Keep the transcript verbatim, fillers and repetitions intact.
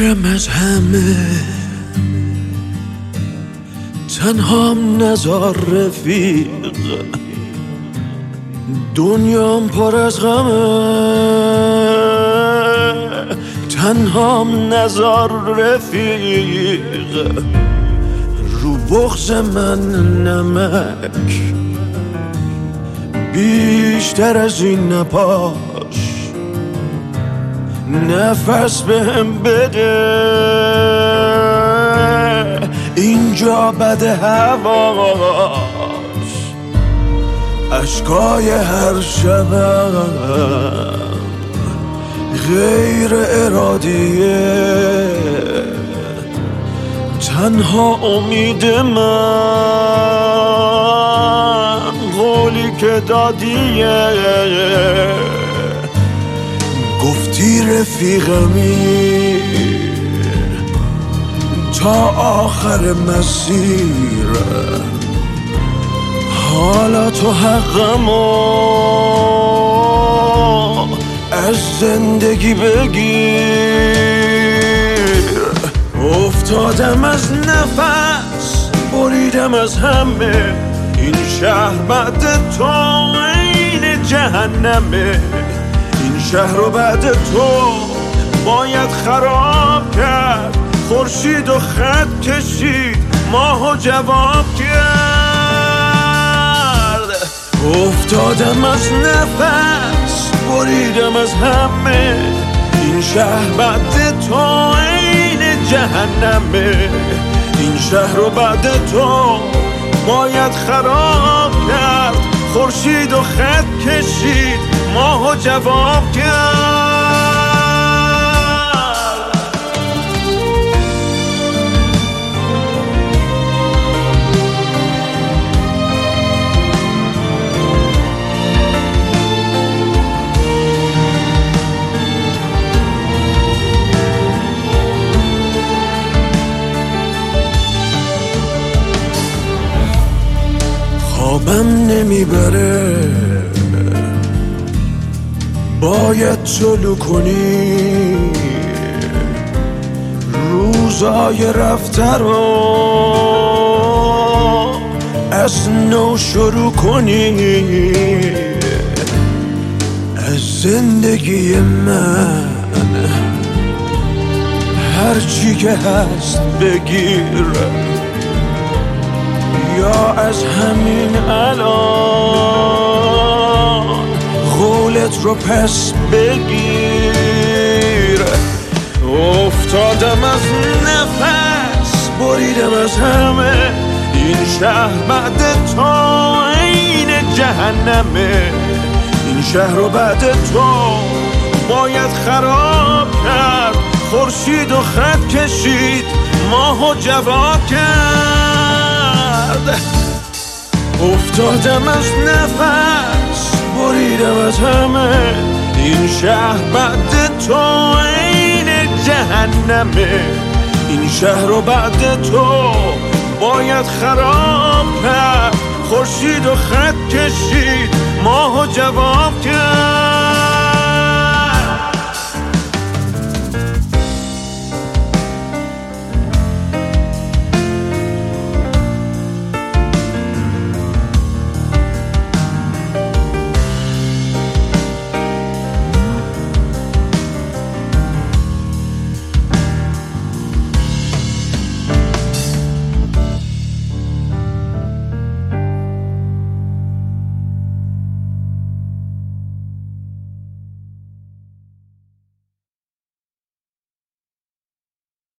بریدم از همه، تنهام نزار رفیق، دنیام پر از غمه، تنهام نزار رفیق، رو بغض من نمک بیشتر از این نپاش، نفس بهم بده، اینجا بده هواش، اشکای هر شبم غیر ارادیه، تنها امید من قولی که دادیه، گفتی رفیقمی تا آخر مسیر، حالا تو حقمو از زندگی بگیر. افتادم از نفس، بریدم از همه، این شهر بعد تو این جهنمه، این شهر رو بعد تو باید خراب کرد، خورشید و خط کشید، ماهو جواب کرد. افتادم از نفس، بریدم از همه، این شهر بعد تو این جهنمه، این شهر رو بعد تو باید خراب کرد، خورشید و خط کشید، ماهو جواب کرد. خوابم نمیبره، باید طلوع کنی، روزای رفته رو از نو شروع کنی، از زندگی من هرچی که هست بگیر، یا از همین الان قولت رو پس بگیر. افتادم از نفس، بریدم از همه، این شهر بعد تو این جهنمه، این شهر رو بعد تو باید خراب کرد، خورشید و خط کشید، ماهو جواب کرد. افتادم از نفس، بریدم از همه، این شهر بعد تو این جهنمه، این شهر رو بعد تو باید خراب کرد، خورشید و خط کشید، ماهو جواب کرد.